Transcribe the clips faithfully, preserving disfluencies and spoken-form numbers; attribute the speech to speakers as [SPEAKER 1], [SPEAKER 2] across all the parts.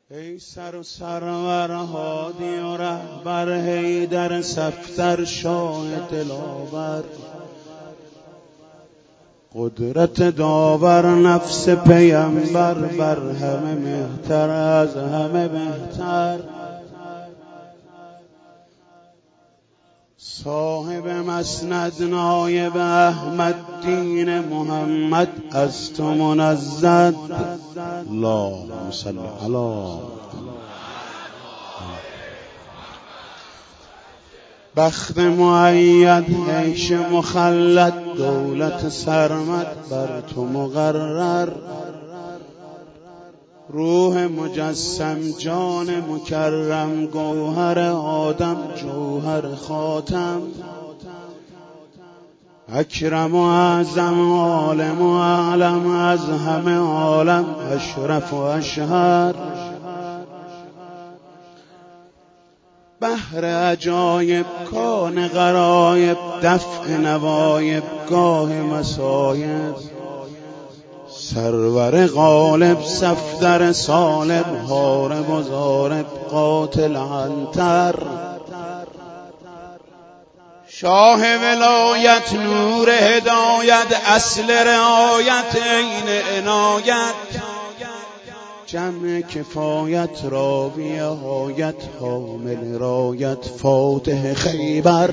[SPEAKER 1] ای سر و سرور هادی و رهبر حیدر صفدر شاه دلاور، قدرت داور نفس پیمبر، بر همه مهتر از همه بهتر، صاحب مسند نایب احمد دین محمد از تو منزد. اللهم صل علی بخت مؤید، عیش مخلد، دولت سرمد بر تو مقرر، روح مجسم جان مکرم، گوهر آدم جوهر خاتم، اکرم و اعظم عالم و اعلم، از همه عالم اشرف و اشهر، بحر عجایب کان غرایب، دفع نوایب گاه مصایب، سرور غالب صفدر صالب، حارب و ضارب قاتل عنتر، شاه ولایت نور هدایت، اصل رعایت عین عنایت، جمع کفایت راوی حایت، حامل رایت فاتح خیبر،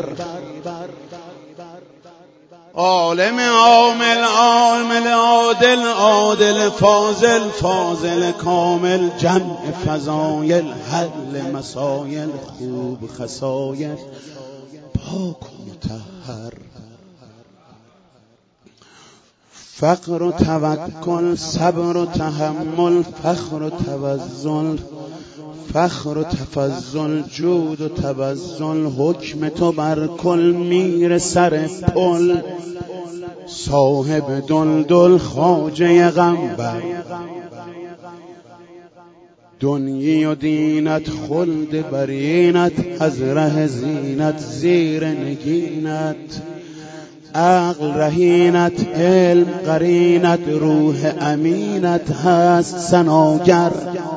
[SPEAKER 1] عالم عامل عامل عادل عادل فاضل فاضل کامل، جمع فضایل حل مسایل، خوب خصایل پاک و مطهر، فقر و توکل، صبر و تحمل، فخر و توزل، فخر و تفضل، جود و تبذل، حکم تو بر کل میر سر پل، صاحب دلدل خواجه غمبر، دنیی و دینت خلد برینت، از ره زینت زیر نگینت، عقل رهینت علم قرینت، روح امینت هست ثناگر،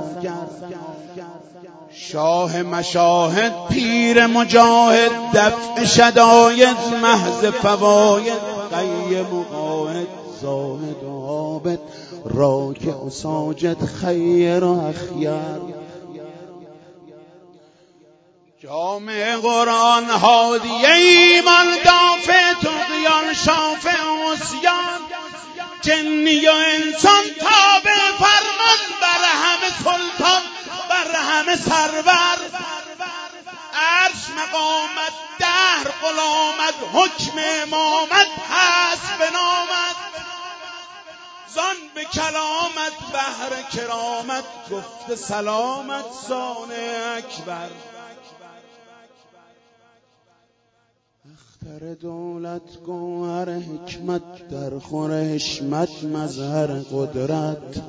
[SPEAKER 1] شاه مشاهد پیر مجاهد، دفع شداید محض فواید، قیم و قاید زاهد و عابد، راکع و ساجد خیر و اخیر، جامع قرآن هادی ایمان، دافع طغیان شافع عصیان، جنی و انسان تابع فرمان، بر همه سلطان بر همه سرور، عرش مقامت دهر غلامت، حکم امامت هست بنامت، زان به کلامت بهر کرامت، گفت سلامت صانع اکبر، اختر دولت گوهر حکمت، در خور حشمت مظهر قدرت،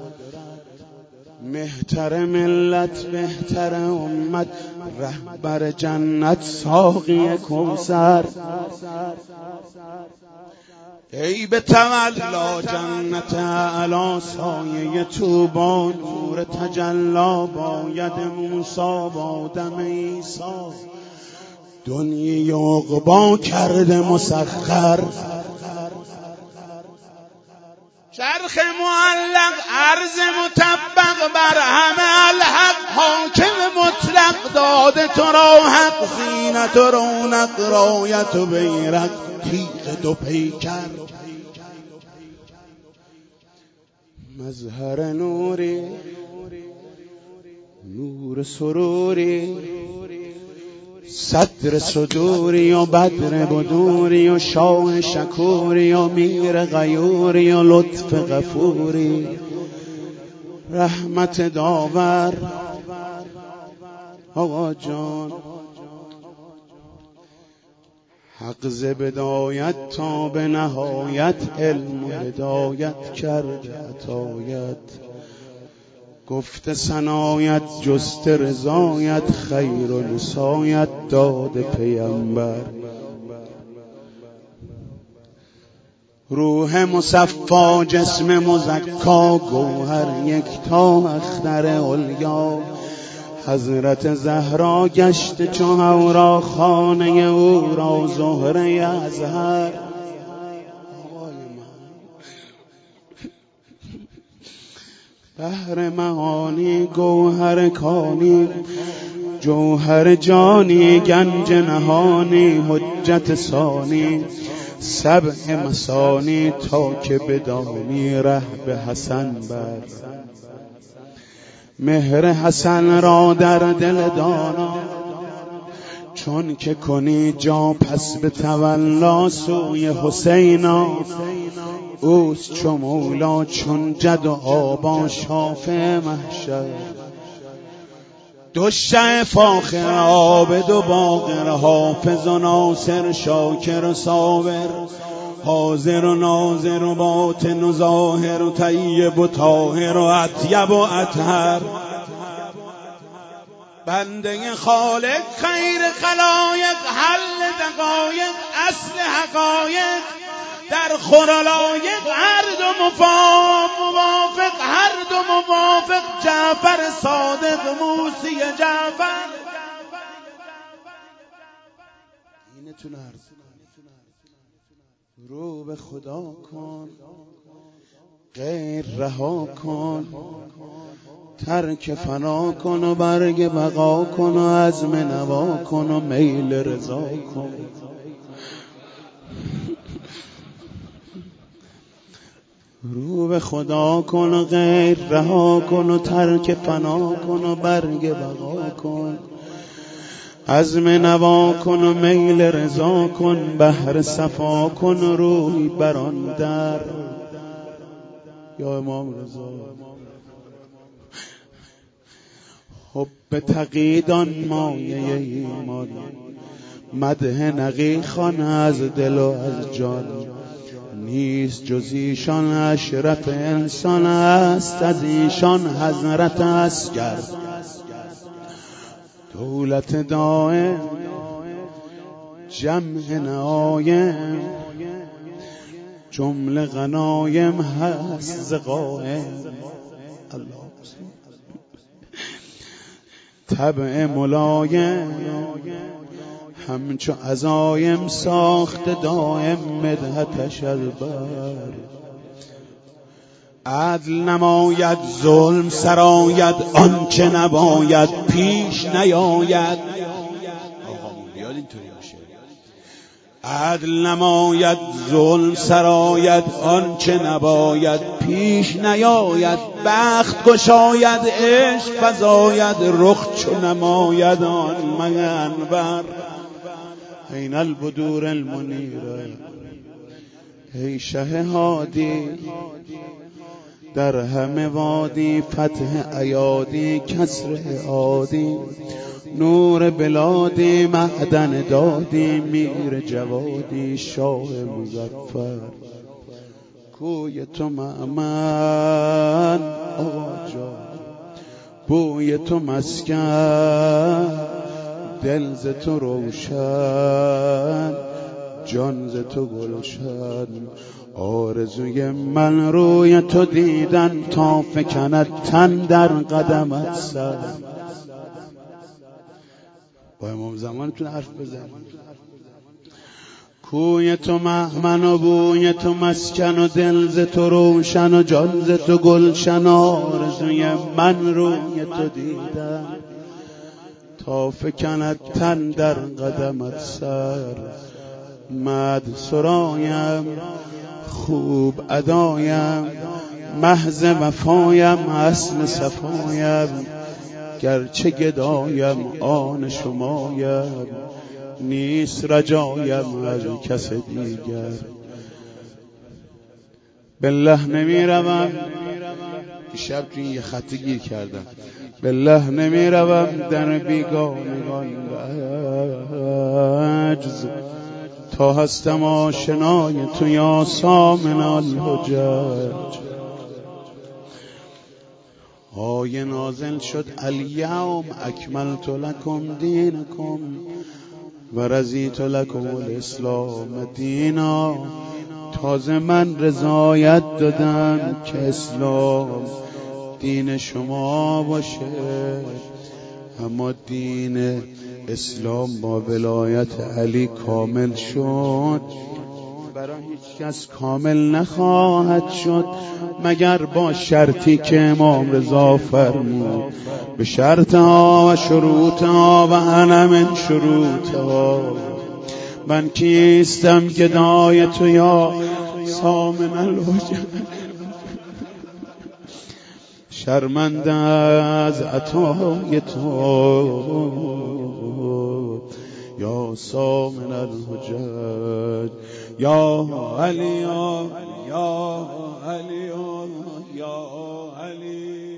[SPEAKER 1] مهتر ملت بهتر امت، رهبر جنت ساقی کوثر، ای به تولا جنت اعلی، سایه طوبی نور تجلا، باید موسی با دم عیسی، دنیی عقبا کرده مسخر، چرخ معلق عرض مطبق، بر همه الحق حاکم مطلق، داده تو را حق زینت و رونق، رایت و بیرق تیغ دو پیکر، مظهر نوری نور سروری، صدر صدوری و بدر بدوری، و شاه شکوری و میر غیوری، و لطف غفوری، رحمت داور آقا جان، حق ز بدایت تا به نهایت، علم و هدایت کرده عطایت، گفت ثنایت جست رضایت، خیر و نسایت داد پیمبر، روح مصفا جسم مزکا، گوهر یکتا اختر علیا، حضرت زهرا گشت چو هورا، خانه او را زهره ازهر. بحر معانی گوهر کانی، جوهر جانی گنج نهانی، حجت ثانی سبع مثانی، تا که بدانی ره به حسن بر. مهر حسن را در دل دانا، چون که کنی جا پس به تولا سوی حسینا. اوست چو مولا چون جد و آبا شافع محشر. دو شه فاخر عابد و باقر، حافظ و ناصر شاکر و صابر، حاضر و ناظر و باطن و ظاهر و طیب و طاهر و اطیب و اطهر. بنده خالق خیر خلایق، حل دقایق اصل حقایق، در خورلایق هر دو موافق، هر دو موافق. جعفر صادق موسی جعفر. اینتون عرض رو به خدا کن، غیر رها کن، ترک فنا کن و برگ بقا کن و عزم نوا کن و میل رضا کن. رو به خدا کن و غیر رها کن و ترک فنا کن و برگ بقا کن، عزم نوا کن و میل رضا کن، بحر صفا کن و روی بران در. یا امام رضا حب تقیدان مایه ایمان، مدح نقی خوان از دل و از جان. نیست جز ایشان اشرف انسان است، از ایشان حضرت اصغر. دولت دائم جمع نایم، جمله غنایم هست ز قائم. طبع ملایم همچو عزایم، ساخت دائم مدحتش البر. عدل نماید ظلم سراید، آنچه نباید پیش نیاید. آقا بیاد اینطوری باشه. عدل نماید ظلم سراید، آنچه نباید پیش نیاید. بخت گشاید عشق فزاید، رخ چو نماید آن مگن بر. این البدور المنیره ای شه هادی، در همه وادی فتح ایادی، کسر عادی، نور بلادی، معدن دادی، میر جوادی، شاه مظفر. کوی تو مأمن آقا جان، بوی تو مسکن، دل ز تو روشن، جان ز تو گلشن. آرزوی من روی تو دیدن، تا فکند تن در قدمت سر. با امام زمانتون حرف بزن. کوی تو مهمن و بوی تو مسکن و دل ز تو روشن و جان ز تو گلشن. آرزوی من روی تو دیدن، تا فکند تن در قدمت سر. مد سرایم خوب ادایم، محض وفایم اصل صفایم. گرچه گدایم آن شمایم، نیست رجایم از کس دیگر. بالله نمی روم، شب توی یه خط گیر کردم. بالله نمی روم در بیگانگان عجز، تا هستم آشنای تو یا سامن الحجج. آیه نازل شد الیوم اکملت لکم دینکم و رضیت لکم الاسلام دینا. تازه من رضایت دادم که اسلام دین شما باشه. اما دین اسلام با ولایت علی کامل شد، برای هیچ کس کامل نخواهد شد مگر با شرطی که امام رضا فرمود، به شرطها و شروطها و انا من شروطها. من کیستم گدای تو یا سامن الوجه، شرمنده از عطای تو یا سامن الحجج. یا علی یا علی یا علی